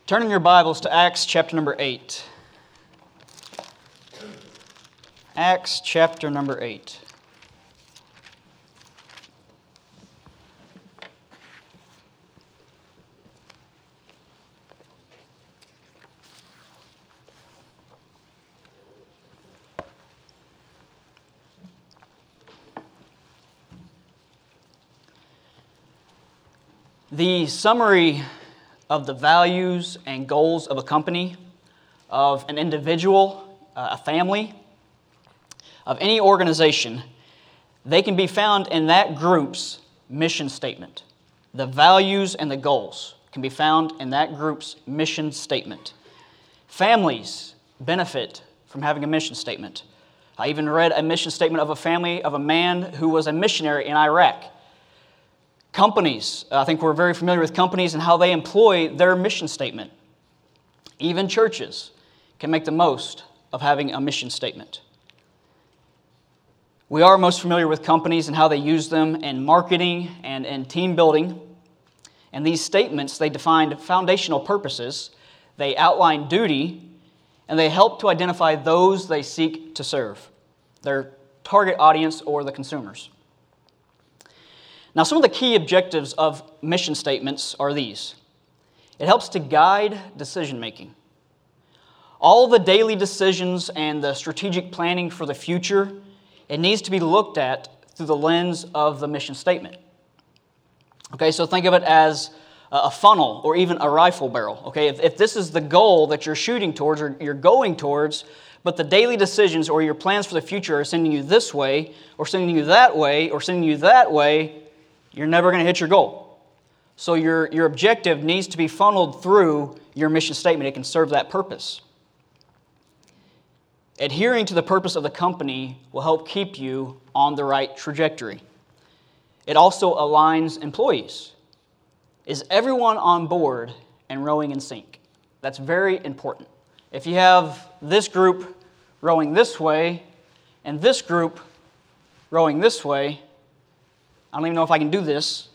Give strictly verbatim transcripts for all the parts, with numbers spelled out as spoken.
Turn in your Bibles to Acts chapter number eight. Acts chapter number eight. The summary of the values and goals of a company, of an individual, uh, a family, of any organization, they can be found in that group's mission statement. The values and the goals can be found in that group's mission statement. Families benefit from having a mission statement. I even read a mission statement of a family of a man who was a missionary in Iraq. Companies, I think we're very familiar with companies and how they employ their mission statement. Even churches can make the most of having a mission statement. We are most familiar with companies and how they use them in marketing and in team building. And these statements, they define foundational purposes, they outline duty, and they help to identify those they seek to serve, their target audience or the consumers. Now, some of the key objectives of mission statements are these. It helps to guide decision-making. All the daily decisions and the strategic planning for the future, it needs to be looked at through the lens of the mission statement. Okay, so think of it as a funnel or even a rifle barrel. Okay, if, if this is the goal that you're shooting towards or you're going towards, but the daily decisions or your plans for the future are sending you this way or sending you that way or sending you that way, you're never going to hit your goal. So your, your objective needs to be funneled through your mission statement. It can serve that purpose. Adhering to the purpose of the company will help keep you on the right trajectory. It also aligns employees. Is everyone on board and rowing in sync? That's very important. If you have this group rowing this way and this group rowing this way, I don't even know if I can do this.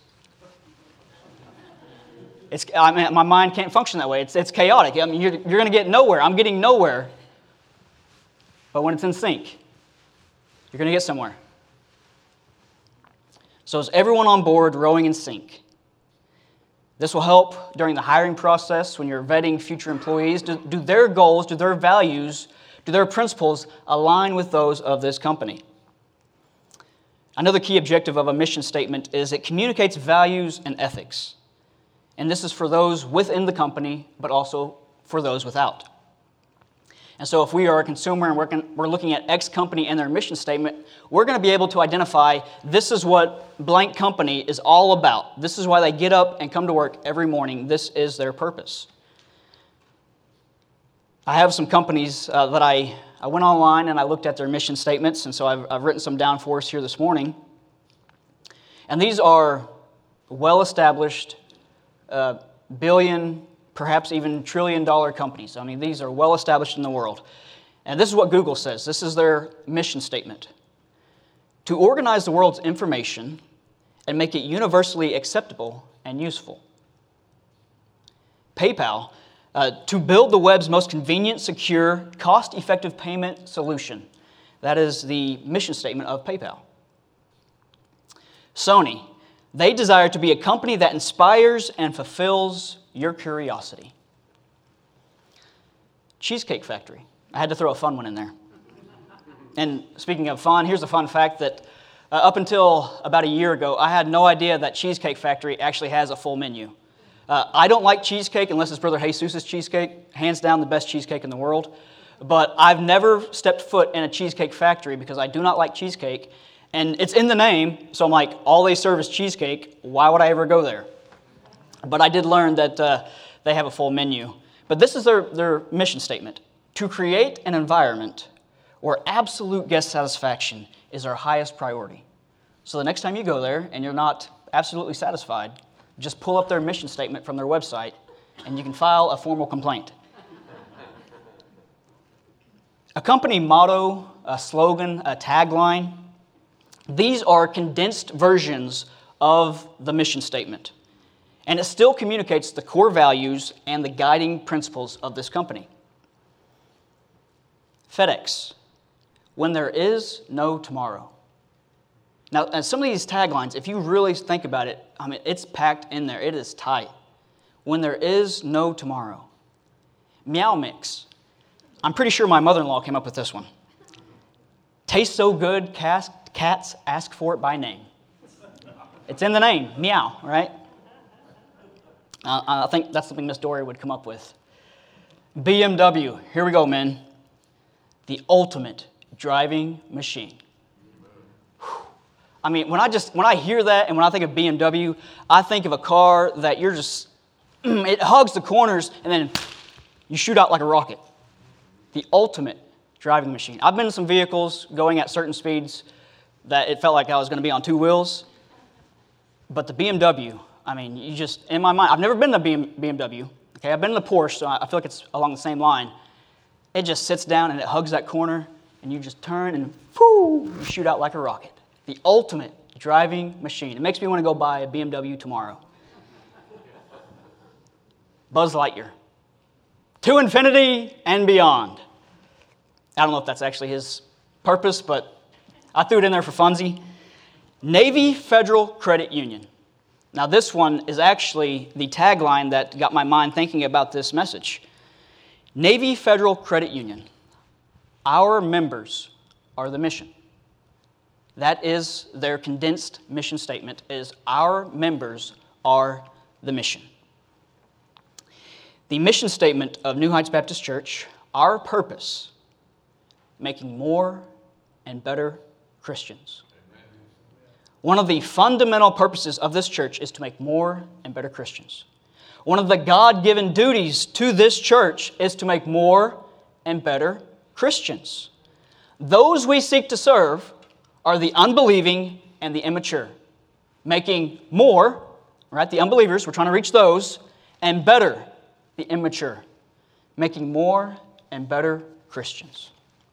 It's, I mean, my mind can't function that way. It's, it's chaotic. I mean, you're, you're going to get nowhere. I'm getting nowhere. But when it's in sync, you're going to get somewhere. So is everyone on board rowing in sync? This will help during the hiring process when you're vetting future employees. Do, do their goals, do their values, do their principles align with those of this company? Another key objective of a mission statement is it communicates values and ethics. And this is for those within the company, but also for those without. And so if we are a consumer and we're, con- we're looking at X company and their mission statement, we're going to be able to identify this is what blank company is all about. This is why they get up and come to work every morning. This is their purpose. I have some companies uh, that I, I went online and I looked at their mission statements, and so I've, I've written some down for us here this morning. And these are well-established, uh, billion, perhaps even trillion-dollar companies. I mean, these are well-established in the world. And this is what Google says. This is their mission statement. To organize the world's information and make it universally acceptable and useful. PayPal, Uh, to build the web's most convenient, secure, cost-effective payment solution. That is the mission statement of PayPal. Sony, they desire to be a company that inspires and fulfills your curiosity. Cheesecake Factory. I had to throw a fun one in there. And speaking of fun, here's a fun fact that uh, up until about a year ago, I had no idea that Cheesecake Factory actually has a full menu. Uh, I don't like cheesecake unless it's Brother Jesus' cheesecake. Hands down the best cheesecake in the world. But I've never stepped foot in a cheesecake factory because I do not like cheesecake. And it's in the name, so I'm like, all they serve is cheesecake. Why would I ever go there? But I did learn that uh, they have a full menu. But this is their, their mission statement. To create an environment where absolute guest satisfaction is our highest priority. So the next time you go there and you're not absolutely satisfied, just pull up their mission statement from their website, and you can file a formal complaint. A company motto, a slogan, a tagline, these are condensed versions of the mission statement. And it still communicates the core values and the guiding principles of this company. FedEx, when there is no tomorrow. Now, and some of these taglines, if you really think about it, I mean, it's packed in there. It is tight. When there is no tomorrow. Meow Mix. I'm pretty sure my mother-in-law came up with this one. Tastes so good, cats ask for it by name. It's in the name, meow, right? Uh, I think that's something Miss Dory would come up with. B M W, here we go, men. The ultimate driving machine. Whew. I mean, when I just when I hear that and when I think of B M W, I think of a car that you're just, it hugs the corners and then you shoot out like a rocket. The ultimate driving machine. I've been in some vehicles going at certain speeds that it felt like I was going to be on two wheels. But the B M W, I mean, you just, in my mind, I've never been to B M W. Okay, I've been in the Porsche, so I feel like it's along the same line. It just sits down and it hugs that corner, and you just turn and, whoo, you shoot out like a rocket. The ultimate driving machine. It makes me want to go buy a B M W tomorrow. Buzz Lightyear. To infinity and beyond. I don't know if that's actually his purpose, but I threw it in there for funsies. Navy Federal Credit Union. Now, this one is actually the tagline that got my mind thinking about this message. Navy Federal Credit Union. Our members are the mission. That is their condensed mission statement, is our members are the mission. The mission statement of New Heights Baptist Church, our purpose, making more and better Christians. One of the fundamental purposes of this church is to make more and better Christians. One of the God-given duties to this church is to make more and better Christians. Those we seek to serve are the unbelieving and the immature. Making more, right, the unbelievers, we're trying to reach those, and better, the immature. Making more and better Christians.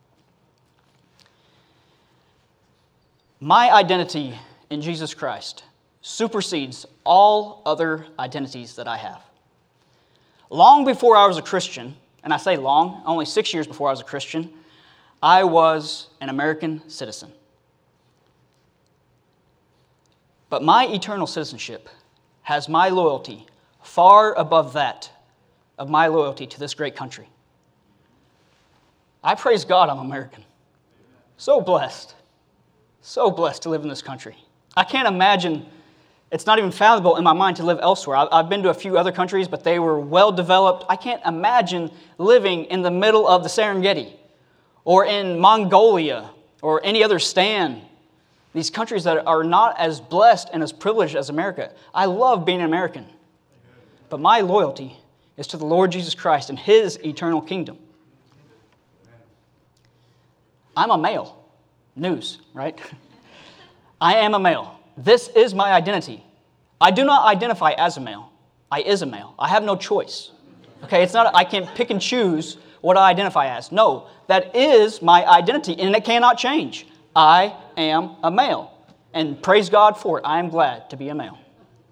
My identity in Jesus Christ supersedes all other identities that I have. Long before I was a Christian, and I say long, only six years before I was a Christian, I was an American citizen. But my eternal citizenship has my loyalty far above that of my loyalty to this great country. I praise God I'm American. So blessed. So blessed to live in this country. I can't imagine, it's not even fathomable in my mind to live elsewhere. I've been to a few other countries, but they were well developed. I can't imagine living in the middle of the Serengeti or in Mongolia or any other stand. These countries that are not as blessed and as privileged as America. I love being an American. But my loyalty is to the Lord Jesus Christ and His eternal kingdom. I'm a male. News, right? I am a male. This is my identity. I do not identify as a male. I is a male. I have no choice. Okay, it's not, I can't pick and choose what I identify as. No, that is my identity, and it cannot change. I am a male. And praise God for it. I am glad to be a male.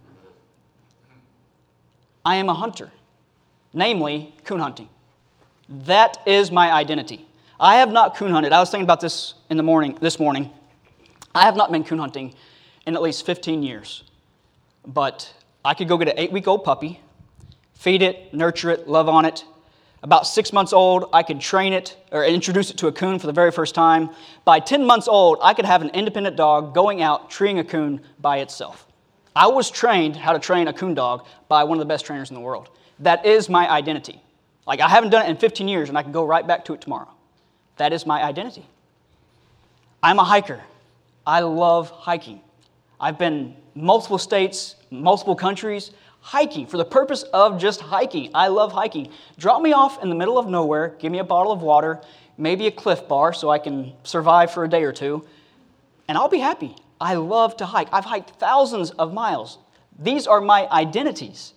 I am a hunter, namely coon hunting. That is my identity. I have not coon hunted. I was thinking about this in the morning, this morning. I have not been coon hunting in at least fifteen years. But I could go get an eight-week-old puppy, feed it, nurture it, love on it. About six months old, I could train it or introduce it to a coon for the very first time. By ten months old, I could have an independent dog going out treeing a coon by itself. I was trained how to train a coon dog by one of the best trainers in the world. That is my identity. Like, I haven't done it in fifteen years, and I can go right back to it tomorrow. That is my identity. I'm a hiker. I love hiking. I've been multiple states, multiple countries, hiking for the purpose of just hiking. I love hiking. Drop me off in the middle of nowhere, give me a bottle of water, maybe a Cliff Bar so I can survive for a day or two, and I'll be happy. I love to hike. I've hiked thousands of miles. These are my identities.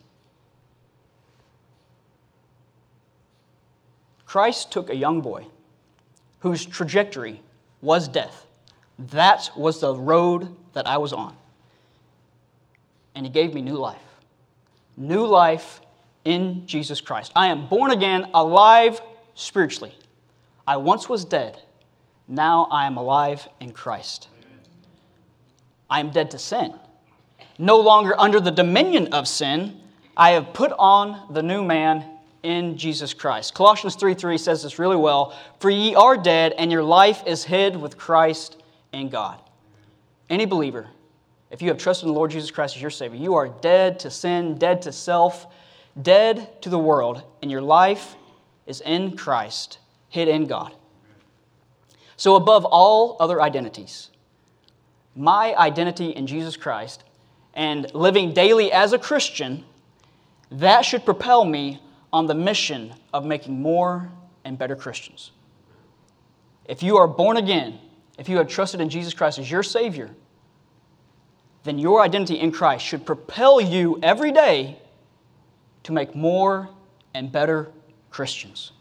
Christ took a young boy whose trajectory was death. That was the road that I was on. And He gave me new life. new life in Jesus Christ. I am born again, alive spiritually. I once was dead. Now I am alive in Christ. I am dead to sin. No longer under the dominion of sin. I have put on the new man in Jesus Christ. Colossians three three says this really well. For ye are dead, and your life is hid with Christ in God. Any believer, if you have trusted in the Lord Jesus Christ as your Savior, you are dead to sin, dead to self, dead to the world, and your life is in Christ, hid in God. So above all other identities, my identity in Jesus Christ and living daily as a Christian, that should propel me on the mission of making more and better Christians. If you are born again, if you have trusted in Jesus Christ as your Savior, then your identity in Christ should propel you every day to make more and better Christians.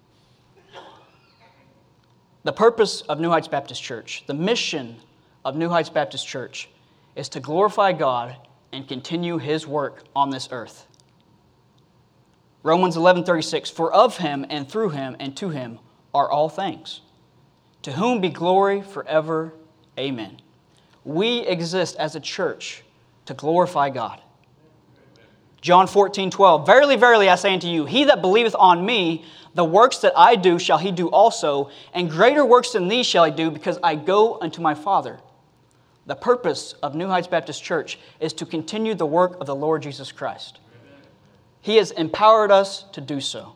The purpose of New Heights Baptist Church, the mission of New Heights Baptist Church, is to glorify God and continue His work on this earth. Romans eleven thirty-six, for of Him and through Him and to Him are all things, to whom be glory forever. Amen. We exist as a church to glorify God. John fourteen twelve, verily, verily, I say unto you, he that believeth on me, the works that I do shall he do also, and greater works than these shall he do, because I go unto my Father. The purpose of New Heights Baptist Church is to continue the work of the Lord Jesus Christ. He has empowered us to do so.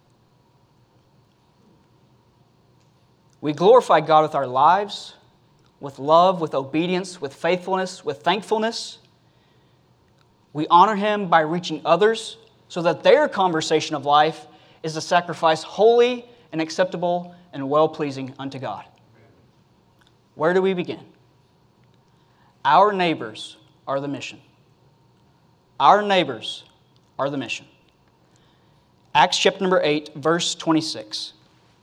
We glorify God with our lives, with love, with obedience, with faithfulness, with thankfulness. We honor Him by reaching others so that their conversation of life is a sacrifice holy and acceptable and well-pleasing unto God. Where do we begin? Our neighbors are the mission. Our neighbors are the mission. Acts chapter number eight, verse twenty-six.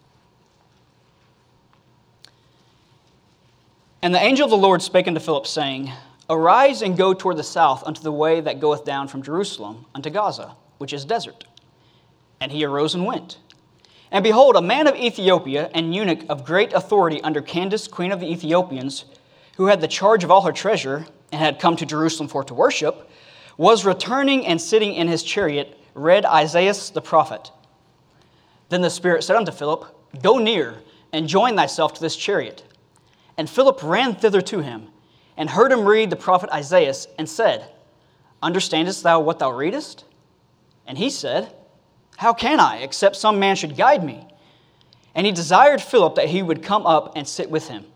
And the angel of the Lord spake unto Philip, saying, Arise and go toward the south unto the way that goeth down from Jerusalem unto Gaza, which is desert. And he arose and went. And behold, a man of Ethiopia, an eunuch of great authority under Candace, queen of the Ethiopians, who had the charge of all her treasure, and had come to Jerusalem for to worship, was returning and sitting in his chariot, read Isaiah the prophet. Then the Spirit said unto Philip, Go near, and join thyself to this chariot. And Philip ran thither to him, and heard him read the prophet Isaiah, and said, Understandest thou what thou readest? And he said, How can I, except some man should guide me? And he desired Philip that he would come up and sit with him.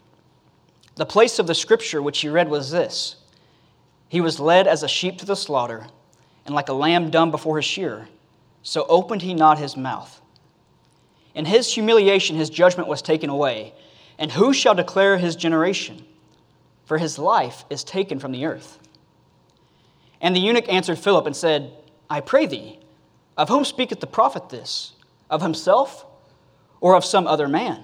The place of the scripture which he read was this: He was led as a sheep to the slaughter, and like a lamb dumb before his shearer, so opened he not his mouth. In his humiliation his judgment was taken away, and who shall declare his generation? For his life is taken from the earth. And the eunuch answered Philip and said, I pray thee, of whom speaketh the prophet this? Of himself, or of some other man?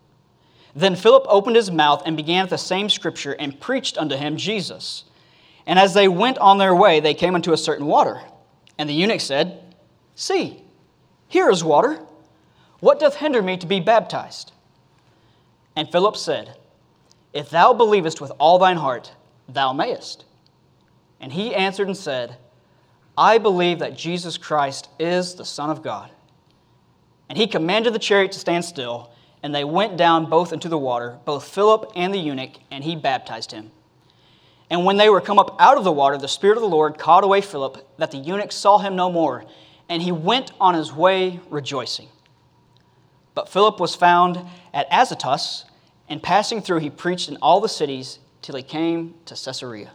Then Philip opened his mouth and began at the same scripture, and preached unto him Jesus. And as they went on their way, they came unto a certain water. And the eunuch said, See, here is water. What doth hinder me to be baptized? And Philip said, If thou believest with all thine heart, thou mayest. And he answered and said, I believe that Jesus Christ is the Son of God. And he commanded the chariot to stand still, and they went down both into the water, both Philip and the eunuch, and he baptized him. And when they were come up out of the water, the Spirit of the Lord caught away Philip, that the eunuch saw him no more, and he went on his way rejoicing. But Philip was found at Azotus, and passing through he preached in all the cities till he came to Caesarea.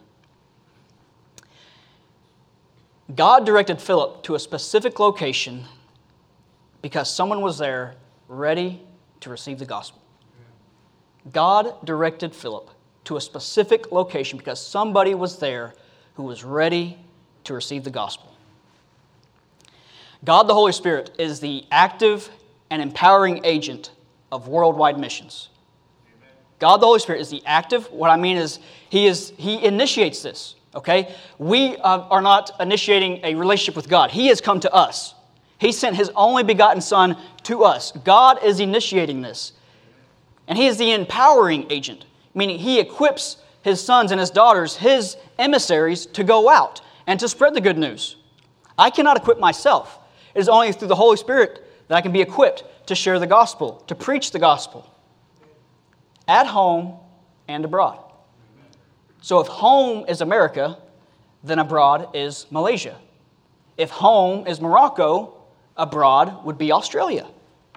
God directed Philip to a specific location because someone was there ready to receive the gospel. God directed Philip to a specific location because somebody was there who was ready to receive the gospel. God the Holy Spirit is the active and empowering agent of worldwide missions. God the Holy Spirit is the active, what I mean is he is he initiates this. Okay? We uh, are not initiating a relationship with God. He has come to us. He sent His only begotten Son to us. God is initiating this. And He is the empowering agent, meaning He equips His sons and His daughters, His emissaries, to go out and to spread the good news. I cannot equip myself. It is only through the Holy Spirit that I can be equipped to share the gospel, to preach the gospel, at home and abroad. So if home is America, then abroad is Malaysia. If home is Morocco, abroad would be Australia.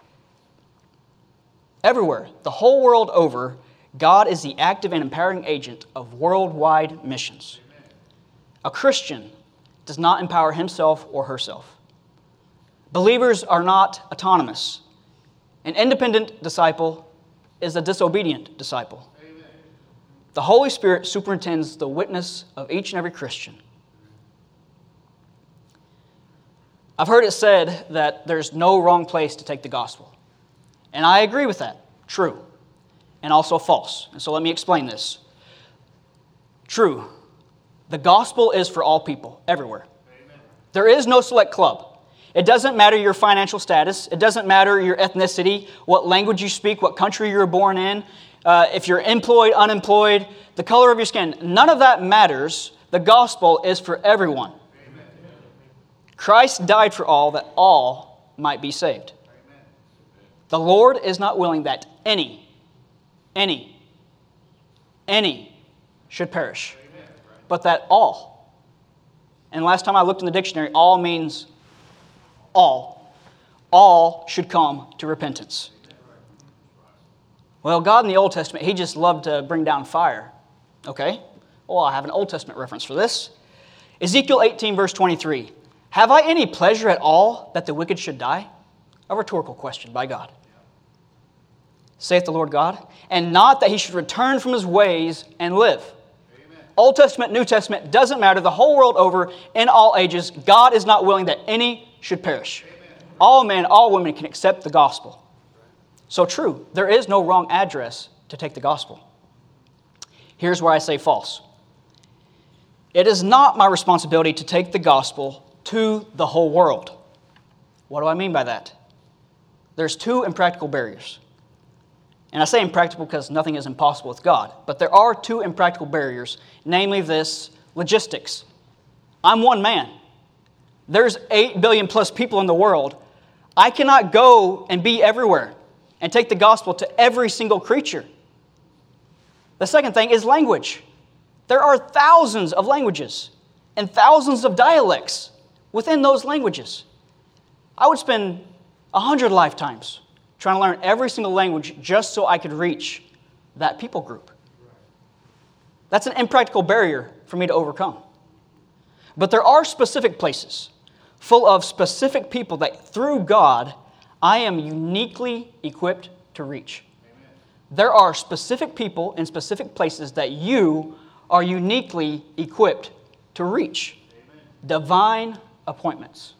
Everywhere, the whole world over, God is the active and empowering agent of worldwide missions. A Christian does not empower himself or herself. Believers are not autonomous. An independent disciple is a disobedient disciple. Amen. The Holy Spirit superintends the witness of each and every Christian. I've heard it said that there's no wrong place to take the gospel. And I agree with that. True. And also false. And so let me explain this. True. The gospel is for all people, everywhere. Amen. There is no select club. It doesn't matter your financial status. It doesn't matter your ethnicity, what language you speak, what country you were born in, uh, if you're employed, unemployed, the color of your skin. None of that matters. The gospel is for everyone. Amen. Christ died for all, that all might be saved. Amen. The Lord is not willing that any, any, any should perish, Amen. But that all. And last time I looked in the dictionary, all means all. All should come to repentance. Well, God in the Old Testament, He just loved to bring down fire. Okay? Well, I have an Old Testament reference for this. Ezekiel eighteen, verse twenty-three. Have I any pleasure at all that the wicked should die? A rhetorical question by God. Saith the Lord God, and not that he should return from his ways and live. Amen. Old Testament, New Testament, doesn't matter. The whole world over, in all ages, God is not willing that any should perish. Amen. All men, all women can accept the gospel. So true, there is no wrong address to take the gospel. Here's where I say false. It is not my responsibility to take the gospel to the whole world. What do I mean by that? There's two impractical barriers. And I say impractical because nothing is impossible with God. But there are two impractical barriers, namely this, logistics. I'm one man. There's eight billion plus people in the world. I cannot go and be everywhere and take the gospel to every single creature. The second thing is language. There are thousands of languages and thousands of dialects within those languages. I would spend a hundred lifetimes trying to learn every single language just so I could reach that people group. That's an impractical barrier for me to overcome. But there are specific places full of specific people that through God, I am uniquely equipped to reach. Amen. There are specific people in specific places that you are uniquely equipped to reach. Amen. Divine appointments.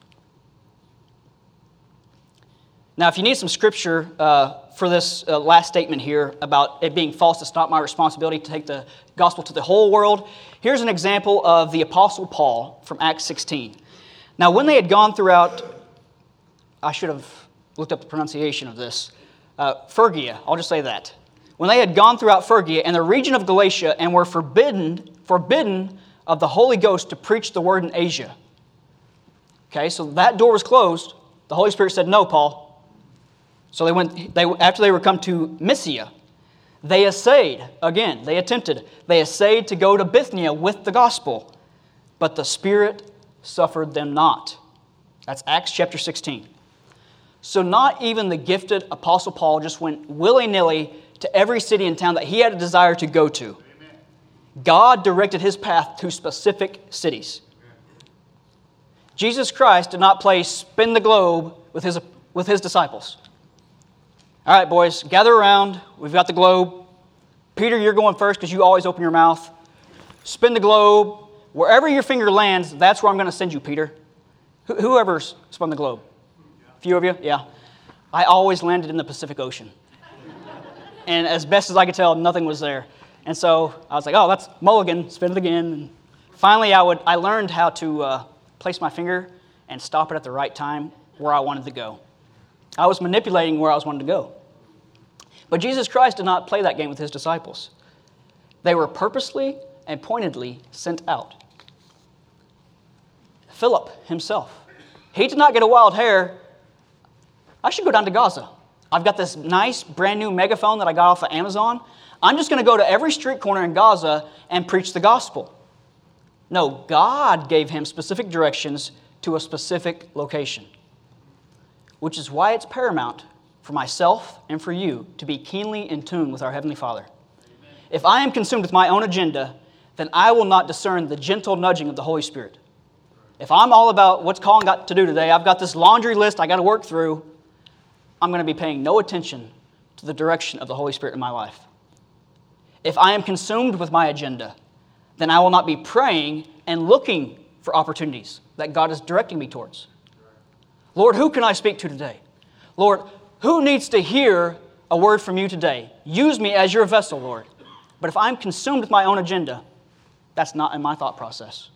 Now, if you need some scripture uh, for this uh, last statement here about it being false, it's not my responsibility to take the gospel to the whole world. Here's an example of the Apostle Paul from Acts sixteen. Now, when they had gone throughout, I should have looked up the pronunciation of this, uh, Phrygia, I'll just say that. When they had gone throughout Phrygia and the region of Galatia and were forbidden, forbidden of the Holy Ghost to preach the word in Asia. Okay, so that door was closed. The Holy Spirit said, no, Paul. So they went. They after they were come to Mysia, they essayed, again, they attempted, they essayed to go to Bithynia with the gospel, but the Spirit suffered them not. That's Acts chapter sixteen. So not even the gifted Apostle Paul just went willy-nilly to every city and town that he had a desire to go to. Amen. God directed his path to specific cities. Amen. Jesus Christ did not play spin the globe with his, with his disciples. All right, boys, gather around. We've got the globe. Peter, you're going first because you always open your mouth. Spin the globe. Wherever your finger lands, that's where I'm going to send you, Peter. Wh- whoever's spun the globe. A few of you? Yeah. I always landed in the Pacific Ocean. And as best as I could tell, nothing was there. And so I was like, oh, that's mulligan. Spin it again. And finally, I would I learned how to uh, place my finger and stop it at the right time where I wanted to go. I was manipulating where I was wanting to go. But Jesus Christ did not play that game with his disciples. They were purposely and pointedly sent out. Philip himself, he did not get a wild hair. I should go down to Gaza. I've got this nice brand new megaphone that I got off of Amazon. I'm just going to go to every street corner in Gaza and preach the gospel. No, God gave him specific directions to a specific location, which is why it's paramount for myself and for you to be keenly in tune with our Heavenly Father. Amen. If I am consumed with my own agenda, then I will not discern the gentle nudging of the Holy Spirit. If I'm all about what's Colin got to do today, I've got this laundry list I got to work through, I'm going to be paying no attention to the direction of the Holy Spirit in my life. If I am consumed with my agenda, then I will not be praying and looking for opportunities that God is directing me towards. Lord, who can I speak to today? Lord, who needs to hear a word from you today? Use me as your vessel, Lord. But if I'm consumed with my own agenda, that's not in my thought process.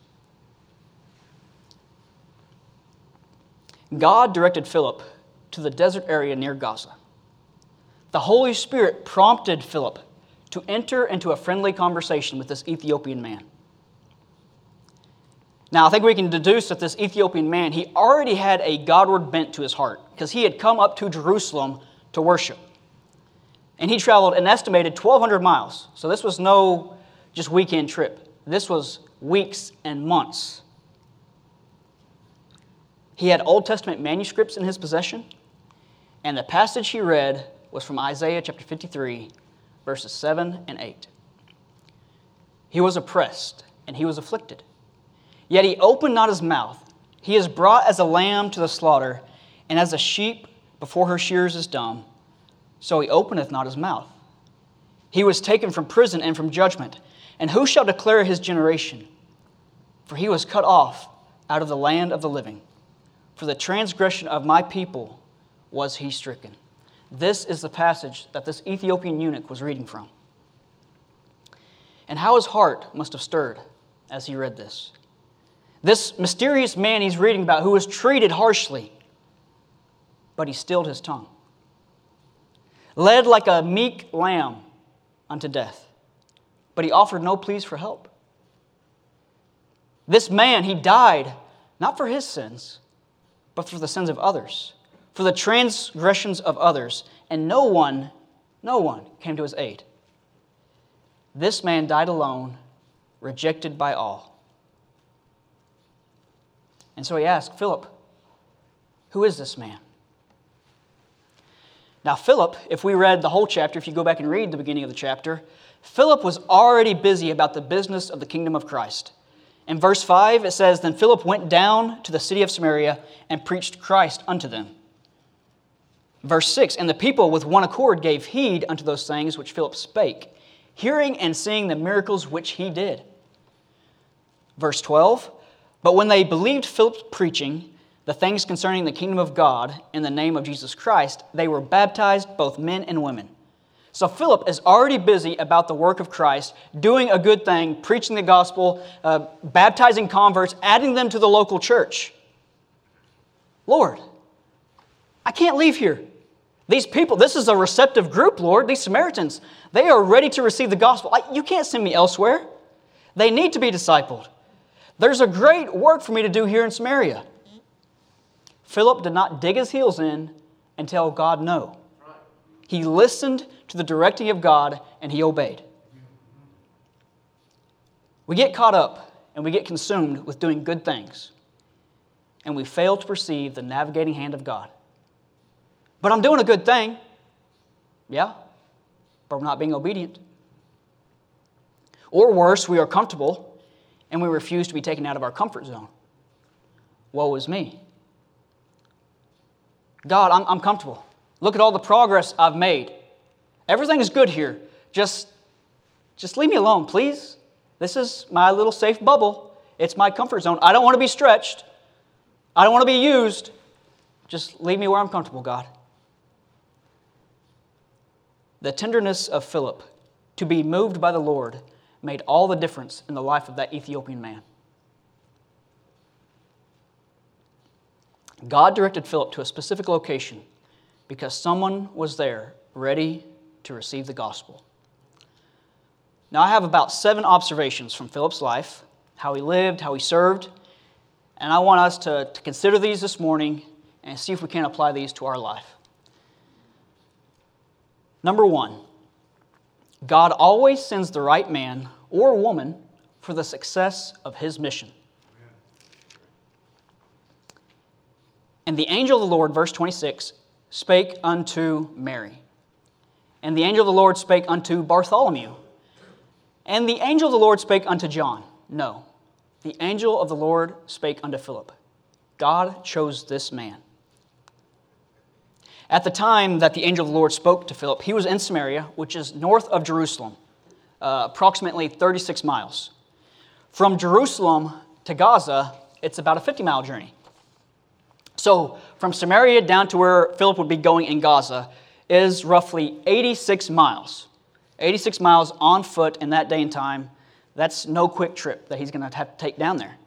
God directed Philip to the desert area near Gaza. The Holy Spirit prompted Philip to enter into a friendly conversation with this Ethiopian man. Now, I think we can deduce that this Ethiopian man, he already had a Godward bent to his heart because he had come up to Jerusalem to worship. And he traveled an estimated twelve hundred miles. So this was no just weekend trip. This was weeks and months. He had Old Testament manuscripts in his possession, and the passage he read was from Isaiah chapter fifty-three, verses seven and eight. He was oppressed, and he was afflicted. Yet he opened not his mouth. He is brought as a lamb to the slaughter, and as a sheep before her shearers is dumb, so he openeth not his mouth. He was taken from prison and from judgment, and who shall declare his generation? For he was cut off out of the land of the living. For the transgression of my people was he stricken. This is the passage that this Ethiopian eunuch was reading from. And how his heart must have stirred as he read this. This mysterious man he's reading about who was treated harshly, but he stilled his tongue. Led like a meek lamb unto death, but he offered no pleas for help. This man, he died not for his sins, but for the sins of others, for the transgressions of others, and no one, no one came to his aid. This man died alone, rejected by all. And so he asked, Philip, who is this man? Now Philip, if we read the whole chapter, if you go back and read the beginning of the chapter, Philip was already busy about the business of the kingdom of Christ. In verse five, it says, Then Philip went down to the city of Samaria and preached Christ unto them. Verse six, And the people with one accord gave heed unto those things which Philip spake, hearing and seeing the miracles which he did. Verse twelve, But when they believed Philip's preaching, the things concerning the kingdom of God in the name of Jesus Christ, they were baptized, both men and women. So Philip is already busy about the work of Christ, doing a good thing, preaching the gospel, uh, baptizing converts, adding them to the local church. Lord, I can't leave here. These people, this is a receptive group, Lord. These Samaritans, they are ready to receive the gospel. I, you can't send me elsewhere. They need to be discipled. There's a great work for me to do here in Samaria. Philip did not dig his heels in and tell God no. He listened to the directing of God and he obeyed. We get caught up and we get consumed with doing good things, and we fail to perceive the navigating hand of God. But I'm doing a good thing. Yeah, but we're not being obedient. Or worse, we are comfortable and we refuse to be taken out of our comfort zone. Woe is me. God, I'm, I'm comfortable. Look at all the progress I've made. Everything is good here. Just, just leave me alone, please. This is my little safe bubble. It's my comfort zone. I don't want to be stretched. I don't want to be used. Just leave me where I'm comfortable, God. The tenderness of Philip to be moved by the Lord made all the difference in the life of that Ethiopian man. God directed Philip to a specific location because someone was there ready to receive the gospel. Now, I have about seven observations from Philip's life, how he lived, how he served, and I want us to, to consider these this morning and see if we can apply these to our life. Number one, God always sends the right man or woman for the success of His mission. And the angel of the Lord, verse twenty-six, spake unto Mary. And the angel of the Lord spake unto Bartholomew. And the angel of the Lord spake unto John. No, the angel of the Lord spake unto Philip. God chose this man. At the time that the angel of the Lord spoke to Philip, he was in Samaria, which is north of Jerusalem, uh, approximately thirty-six miles. From Jerusalem to Gaza, it's about a fifty-mile journey. So, from Samaria down to where Philip would be going in Gaza is roughly eighty-six miles. eighty-six miles on foot in that day and time. That's no quick trip that he's going to have to take down there.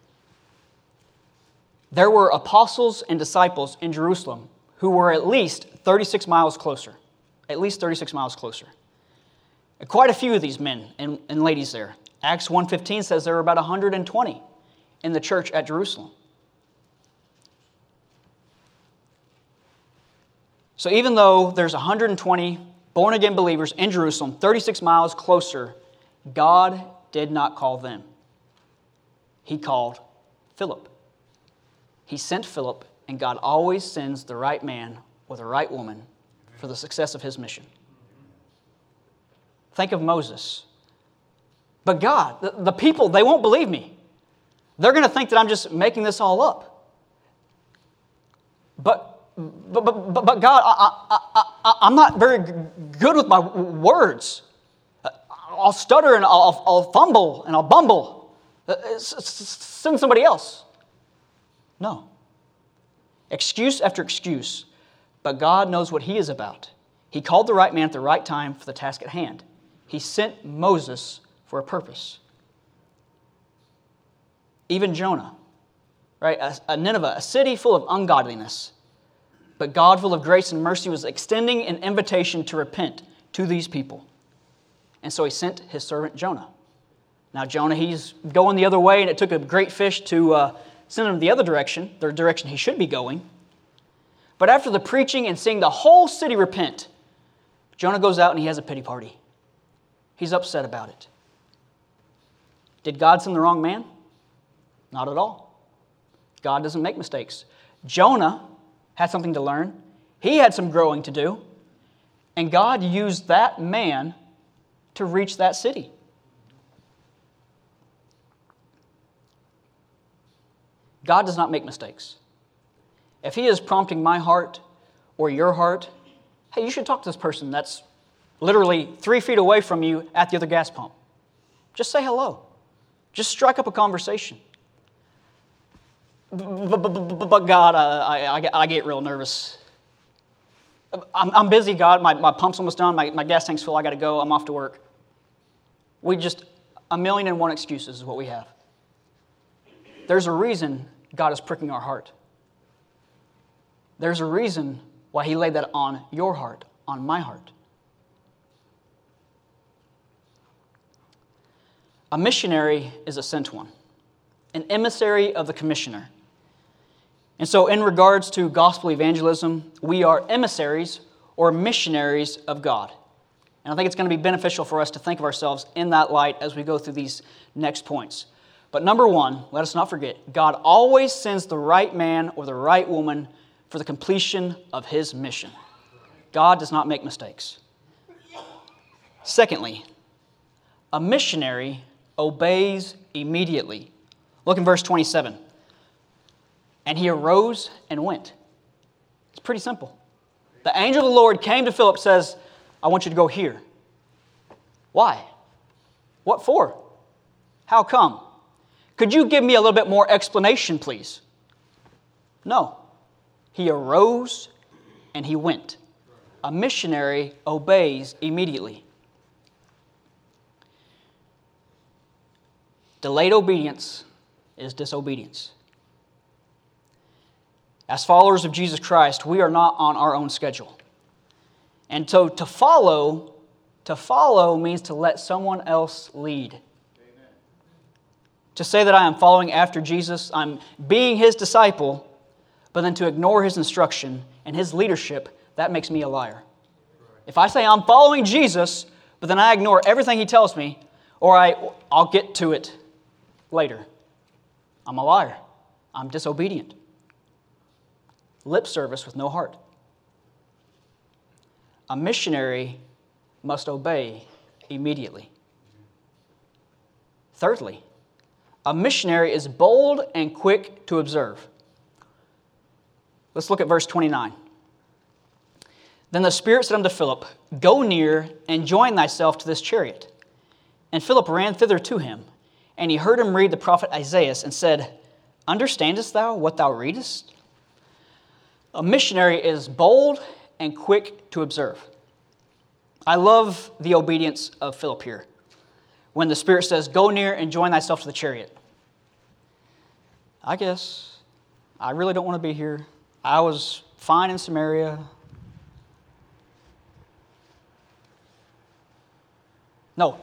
There were apostles and disciples in Jerusalem who were at least thirty-six miles closer. At least thirty-six miles closer. And quite a few of these men and, and ladies there. Acts one fifteen says there were about one hundred twenty in the church at Jerusalem. So even though there's one hundred twenty born-again believers in Jerusalem, thirty-six miles closer, God did not call them. He called Philip. He sent Philip, and God always sends the right man or the right woman for the success of His mission. Think of Moses. But God, the, the people, they won't believe me. They're going to think that I'm just making this all up. But But, but, but, but God, I, I, I, I'm not very good with my words. I'll stutter and I'll, I'll fumble and I'll bumble. Send somebody else. No. Excuse after excuse. But God knows what He is about. He called the right man at the right time for the task at hand. He sent Moses for a purpose. Even Jonah, right? A, a Nineveh, a city full of ungodliness. But God, full of grace and mercy, was extending an invitation to repent to these people. And so He sent His servant Jonah. Now Jonah, he's going the other way, and it took a great fish to uh, send him the other direction, the direction he should be going. But after the preaching and seeing the whole city repent, Jonah goes out and he has a pity party. He's upset about it. Did God send the wrong man? Not at all. God doesn't make mistakes. Jonah had something to learn. He had some growing to do. And God used that man to reach that city. God does not make mistakes. If He is prompting my heart or your heart, hey, you should talk to this person that's literally three feet away from you at the other gas pump. Just say hello. Just strike up a conversation. But, but, but, but God, uh, I, I, I get real nervous. I'm, I'm busy, God. My, my pump's almost done. My, my gas tank's full. I got to go. I'm off to work. We just, a million and one excuses is what we have. There's a reason God is pricking our heart. There's a reason why He laid that on your heart, on my heart. A missionary is a sent one, an emissary of the commissioner. And so in regards to gospel evangelism, we are emissaries or missionaries of God. And I think it's going to be beneficial for us to think of ourselves in that light as we go through these next points. But number one, let us not forget, God always sends the right man or the right woman for the completion of His mission. God does not make mistakes. Secondly, a missionary obeys immediately. Look in verse twenty-seven. And he arose and went. It's pretty simple. The angel of the Lord came to Philip, says, I want you to go here. Why? What for? How come? Could you give me a little bit more explanation, please? No. He arose and he went. A missionary obeys immediately. Delayed obedience is disobedience. As followers of Jesus Christ, we are not on our own schedule. And so to follow, to follow means to let someone else lead. Amen. To say that I am following after Jesus, I'm being His disciple, but then to ignore His instruction and His leadership, that makes me a liar. If I say I'm following Jesus, but then I ignore everything He tells me, or I, I'll get to it later, I'm a liar. I'm disobedient. Lip service with no heart. A missionary must obey immediately. Thirdly, a missionary is bold and quick to observe. Let's look at verse twenty-nine. Then the Spirit said unto Philip, Go near and join thyself to this chariot. And Philip ran thither to him, and he heard him read the prophet Isaiah, and said, Understandest thou what thou readest? A missionary is bold and quick to observe. I love the obedience of Philip here. When the Spirit says, Go near and join thyself to the chariot. I guess I really don't want to be here. I was fine in Samaria. No.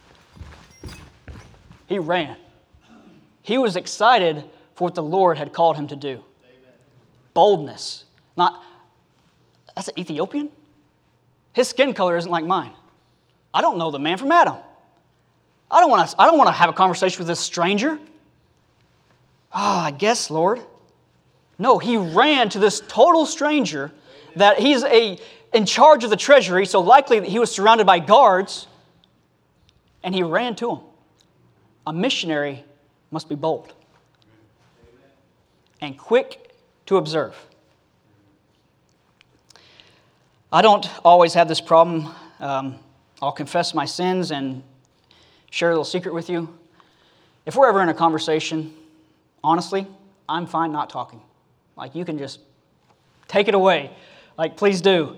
He ran. He was excited for what the Lord had called him to do. Amen. Boldness. Not, that's an Ethiopian? His skin color isn't like mine. I don't know the man from Adam. I don't want to, I don't want to have a conversation with this stranger. Ah, oh, I guess, Lord. No, he ran to this total stranger that he's a in charge of the treasury, so likely that he was surrounded by guards, and he ran to him. A missionary must be bold and quick to observe. I don't always have this problem. Um, I'll confess my sins and share a little secret with you. If we're ever in a conversation, honestly, I'm fine not talking. Like, you can just take it away. Like, please do.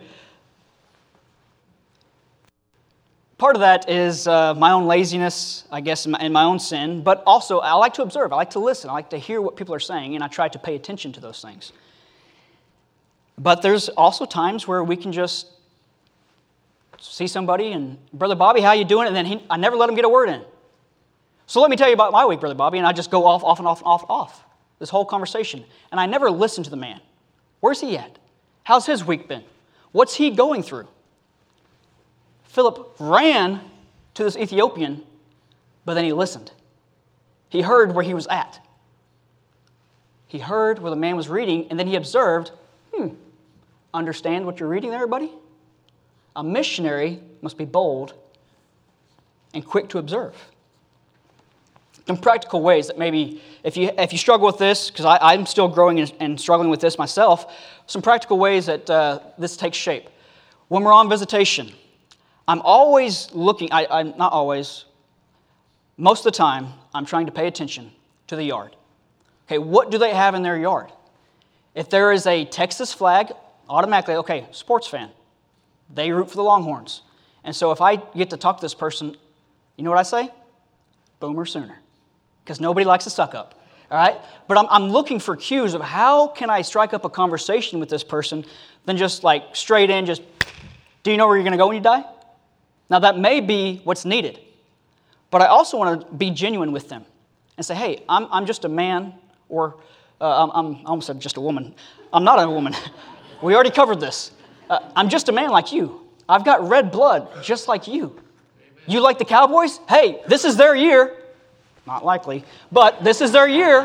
Part of that is uh, my own laziness, I guess, and my, and my own sin, but also I like to observe. I like to listen. I like to hear what people are saying, and I try to pay attention to those things. But there's also times where we can just see somebody and, Brother Bobby, how you doing? And then he, I never let him get a word in. So let me tell you about my week, Brother Bobby, and I just go off, off, and off, and off, and off. This whole conversation. And I never listen to the man. Where's he at? How's his week been? What's he going through? Philip ran to this Ethiopian, but then he listened. He heard where he was at. He heard where the man was reading, and then he observed, hmm, understand what you're reading there, buddy? A missionary must be bold and quick to observe. Some practical ways that maybe, if you if you struggle with this, because I'm still growing and, and struggling with this myself, some practical ways that uh, this takes shape. When we're on visitation, I'm always looking, I, I'm not always, most of the time, I'm trying to pay attention to the yard. Okay, what do they have in their yard? If there is a Texas flag, automatically, okay, sports fan. They root for the Longhorns. And so if I get to talk to this person, you know what I say? Boomer Sooner. Because nobody likes to suck up, all right? But I'm, I'm looking for cues of how can I strike up a conversation with this person than just like straight in, just, do you know where you're going to go when you die? Now that may be what's needed. But I also want to be genuine with them and say, hey, I'm, I'm just a man, or uh, I'm, I'm, I almost said just a woman. I'm not a woman. We already covered this. Uh, I'm just a man like you. I've got red blood just like you. Amen. You like the Cowboys? Hey, this is their year. Not likely, but this is their year.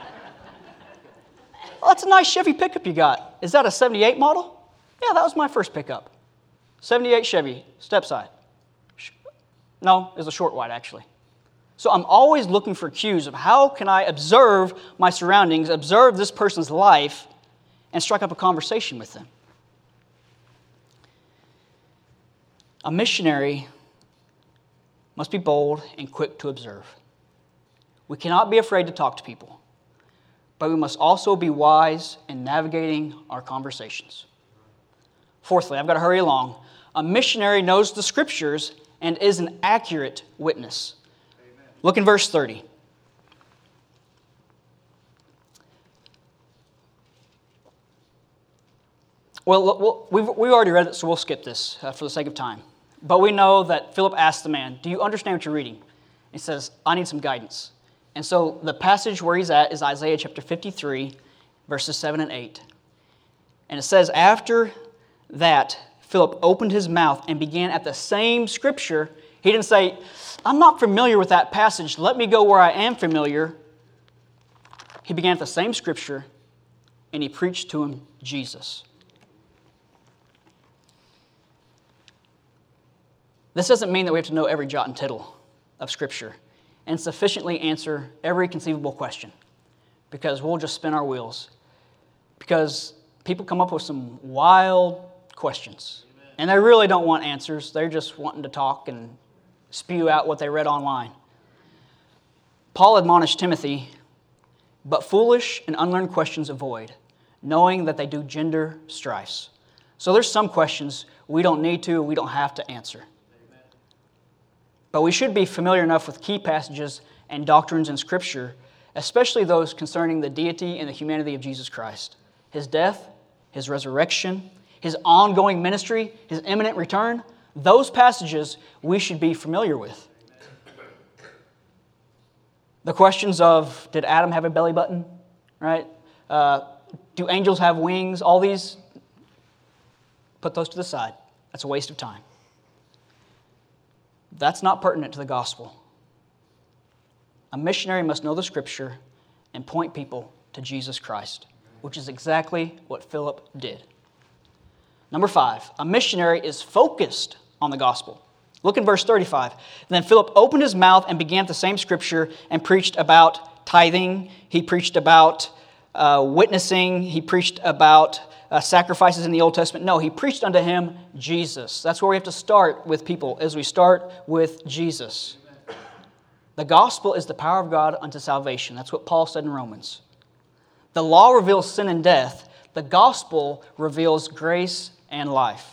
Well, that's a nice Chevy pickup you got. Is that a seventy-eight model? Yeah, that was my first pickup. seventy-eight Chevy, step side. No, it's a short wide, actually. So I'm always looking for cues of how can I observe my surroundings, observe this person's life, and strike up a conversation with them. A missionary must be bold and quick to observe. We cannot be afraid to talk to people, but we must also be wise in navigating our conversations. Fourthly, I've got to hurry along. A missionary knows the Scriptures and is an accurate witness. Amen. Look in verse thirty. Well, we've, we've already read it, so we'll skip this uh, for the sake of time. But we know that Philip asked the man, do you understand what you're reading? He says, I need some guidance. And so the passage where he's at is Isaiah chapter fifty-three, verses seven and eight. And it says, after that, Philip opened his mouth and began at the same scripture. He didn't say, I'm not familiar with that passage. Let me go where I am familiar. He began at the same scripture, and he preached to him Jesus. This doesn't mean that we have to know every jot and tittle of Scripture and sufficiently answer every conceivable question, because we'll just spin our wheels. Because people come up with some wild questions, and they really don't want answers. They're just wanting to talk and spew out what they read online. Paul admonished Timothy, but foolish and unlearned questions avoid, knowing that they do gender strifes. So there's some questions we don't need to, we don't have to answer. But we should be familiar enough with key passages and doctrines in Scripture, especially those concerning the deity and the humanity of Jesus Christ. His death, His resurrection, His ongoing ministry, His imminent return. Those passages we should be familiar with. The questions of, did Adam have a belly button? Right? Uh, do angels have wings? All these, put those to the side. That's a waste of time. That's not pertinent to the gospel. A missionary must know the Scripture and point people to Jesus Christ, which is exactly what Philip did. Number five, a missionary is focused on the gospel. Look in verse thirty-five. Then Philip opened his mouth and began the same Scripture and preached about tithing. He preached about uh, witnessing. He preached about Uh, sacrifices in the Old Testament. No, he preached unto him Jesus. That's where we have to start with people, as we start with Jesus. Amen. The gospel is the power of God unto salvation. That's what Paul said in Romans. The law reveals sin and death. The gospel reveals grace and life.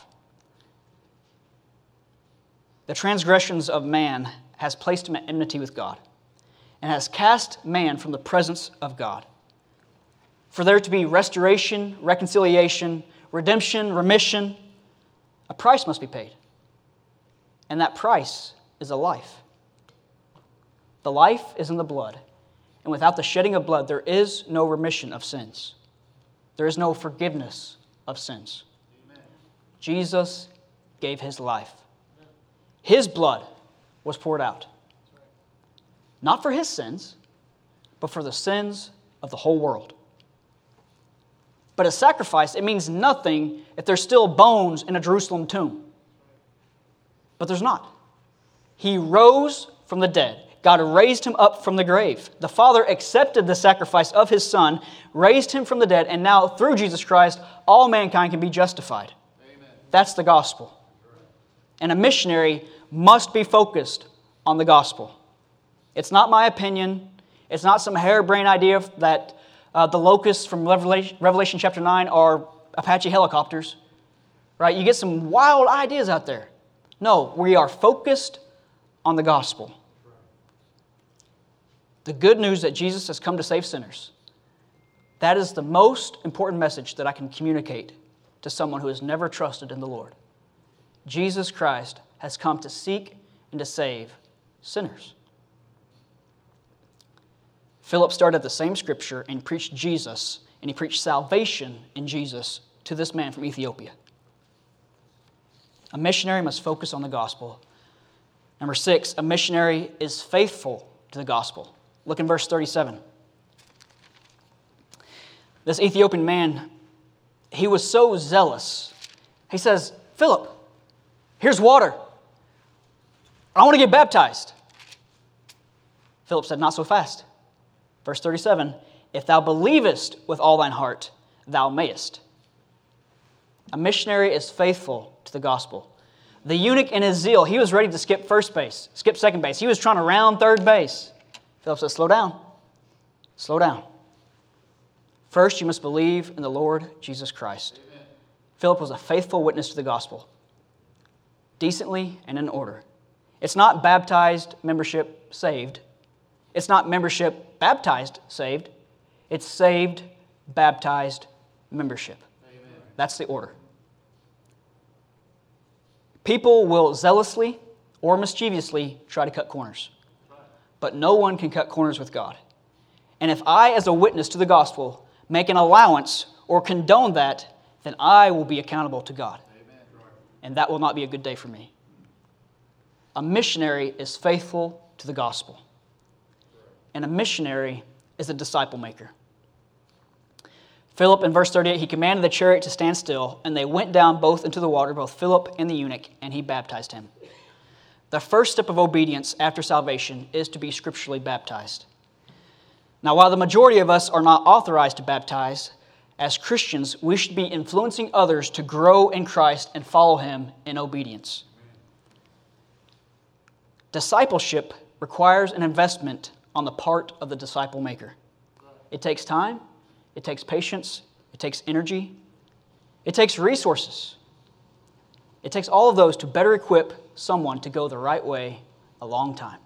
The transgressions of man has placed him at enmity with God and has cast man from the presence of God. For there to be restoration, reconciliation, redemption, remission, a price must be paid. And that price is a life. The life is in the blood. And without the shedding of blood, there is no remission of sins. There is no forgiveness of sins. Amen. Jesus gave His life. His blood was poured out. Not for His sins, but for the sins of the whole world. But a sacrifice, it means nothing if there's still bones in a Jerusalem tomb. But there's not. He rose from the dead. God raised Him up from the grave. The Father accepted the sacrifice of His Son, raised Him from the dead, and now through Jesus Christ, all mankind can be justified. Amen. That's the gospel. And a missionary must be focused on the gospel. It's not my opinion. It's not some harebrained idea that Uh, the locusts from Revelation, Revelation chapter nine are Apache helicopters, right? You get some wild ideas out there. No, we are focused on the gospel. The good news that Jesus has come to save sinners. That is the most important message that I can communicate to someone who has never trusted in the Lord. Jesus Christ has come to seek and to save sinners. Philip started the same Scripture and preached Jesus, and he preached salvation in Jesus to this man from Ethiopia. A missionary must focus on the gospel. Number six, a missionary is faithful to the gospel. Look in verse thirty-seven. This Ethiopian man, he was so zealous. He says, Philip, here's water. I want to get baptized. Philip said, not so fast. Verse thirty-seven, if thou believest with all thine heart, thou mayest. A missionary is faithful to the gospel. The eunuch in his zeal, he was ready to skip first base, skip second base. He was trying to round third base. Philip says, slow down. Slow down. First, you must believe in the Lord Jesus Christ. Amen. Philip was a faithful witness to the gospel, decently and in order. It's not baptized, membership, saved. It's not membership, baptized, saved. It's saved, baptized, membership. Amen. That's the order. People will zealously or mischievously try to cut corners. But no one can cut corners with God. And if I, as a witness to the gospel, make an allowance or condone that, then I will be accountable to God. Amen. And that will not be a good day for me. A missionary is faithful to the gospel. And a missionary is a disciple maker. Philip, in verse thirty-eight, he commanded the chariot to stand still, and they went down both into the water, both Philip and the eunuch, and he baptized him. The first step of obedience after salvation is to be scripturally baptized. Now, while the majority of us are not authorized to baptize, as Christians, we should be influencing others to grow in Christ and follow Him in obedience. Discipleship requires an investment on the part of the disciple maker. It takes time, it takes patience, it takes energy, it takes resources. It takes all of those to better equip someone to go the right way a long time.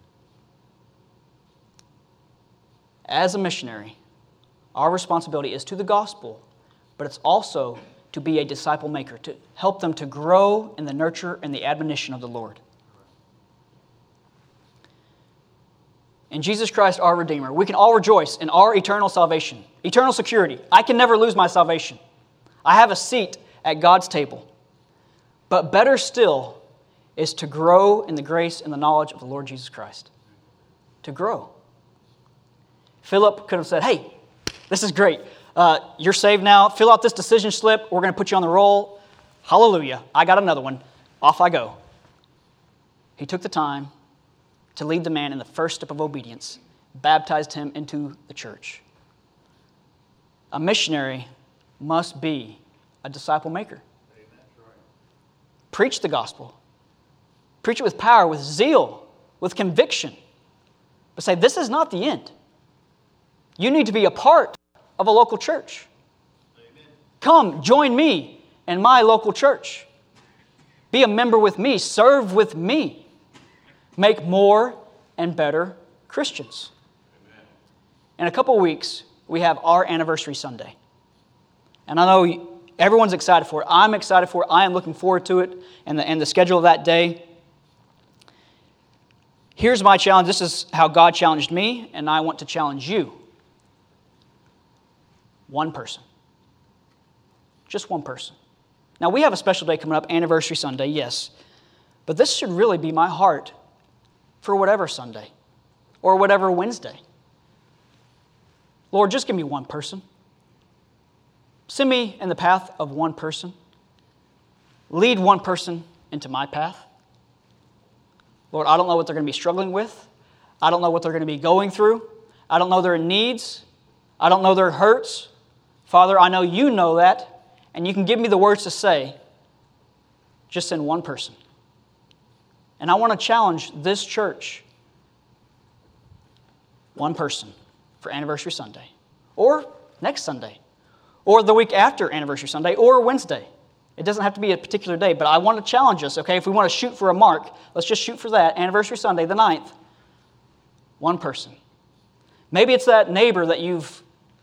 As a missionary, our responsibility is to the gospel, but it's also to be a disciple maker, to help them to grow in the nurture and the admonition of the Lord. In Jesus Christ, our Redeemer, we can all rejoice in our eternal salvation, eternal security. I can never lose my salvation. I have a seat at God's table. But better still is to grow in the grace and the knowledge of the Lord Jesus Christ. To grow. Philip could have said, hey, this is great. Uh, you're saved now. Fill out this decision slip. We're going to put you on the roll. Hallelujah. I got another one. Off I go. He took the time to lead the man in the first step of obedience, baptized him into the church. A missionary must be a disciple maker. Preach the gospel. Preach it with power, with zeal, with conviction. But say, this is not the end. You need to be a part of a local church. Amen. Come, join me in my local church. Be a member with me. Serve with me. Make more and better Christians. Amen. In a couple of weeks, we have our anniversary Sunday. And I know everyone's excited for it. I'm excited for it. I am looking forward to it and the, and the schedule of that day. Here's my challenge. This is how God challenged me, and I want to challenge you. One person. Just one person. Now, we have a special day coming up, Anniversary Sunday, yes. But this should really be my heart for whatever Sunday or whatever Wednesday. Lord, just give me one person. Send me in the path of one person. Lead one person into my path. Lord, I don't know what they're going to be struggling with. I don't know what they're going to be going through. I don't know their needs. I don't know their hurts. Father, I know you know that, and you can give me the words to say. Just send one person. And I want to challenge this church. One person for Anniversary Sunday. Or next Sunday. Or the week after Anniversary Sunday, or Wednesday. It doesn't have to be a particular day, but I want to challenge us, okay? If we want to shoot for a mark, let's just shoot for that. Anniversary Sunday, the ninth. One person. Maybe it's that neighbor that you've,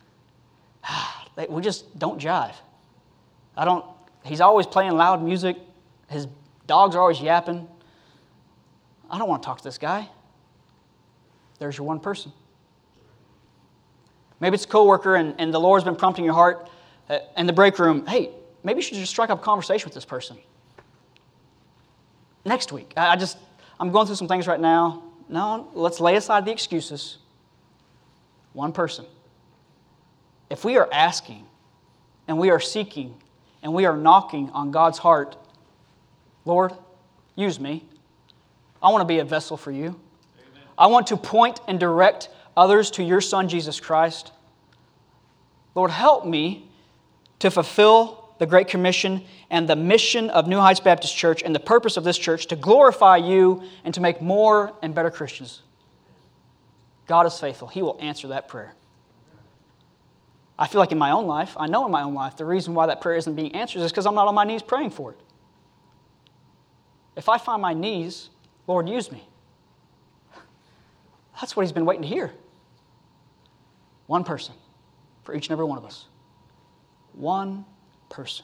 we just don't jive. I don't, he's always playing loud music. His dogs are always yapping. I don't want to talk to this guy. There's your one person. Maybe it's a coworker and, and the Lord's been prompting your heart uh, in the break room, hey, maybe you should just strike up a conversation with this person. Next week. I, I just, I'm going through some things right now. No, let's lay aside the excuses. One person. If we are asking and we are seeking and we are knocking on God's heart, Lord, use me. I want to be a vessel for you. Amen. I want to point and direct others to your Son, Jesus Christ. Lord, help me to fulfill the Great Commission and the mission of New Heights Baptist Church and the purpose of this church to glorify you and to make more and better Christians. God is faithful. He will answer that prayer. I feel like in my own life, I know in my own life, the reason why that prayer isn't being answered is because I'm not on my knees praying for it. If I find my knees, Lord, use me. That's what He's been waiting to hear. One person for each and every one of us. One person.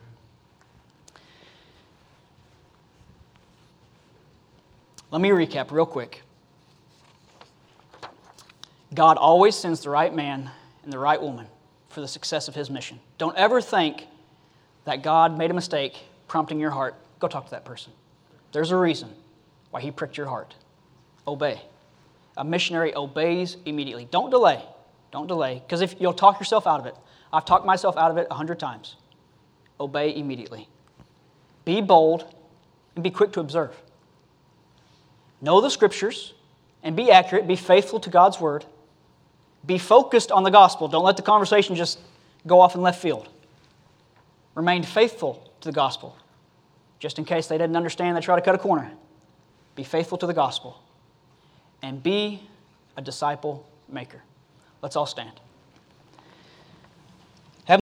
Let me recap real quick. God always sends the right man and the right woman for the success of His mission. Don't ever think that God made a mistake prompting your heart. Go talk to that person. There's a reason why He pricked your heart. Obey. A missionary obeys immediately. Don't delay. Don't delay, because if you'll talk yourself out of it. I've talked myself out of it a hundred times. Obey immediately. Be bold and be quick to observe. Know the Scriptures and be accurate. Be faithful to God's Word. Be focused on the gospel. Don't let the conversation just go off in left field. Remain faithful to the gospel. Just in case they didn't understand, they try to cut a corner. Be faithful to the gospel. And be a disciple maker. Let's all stand.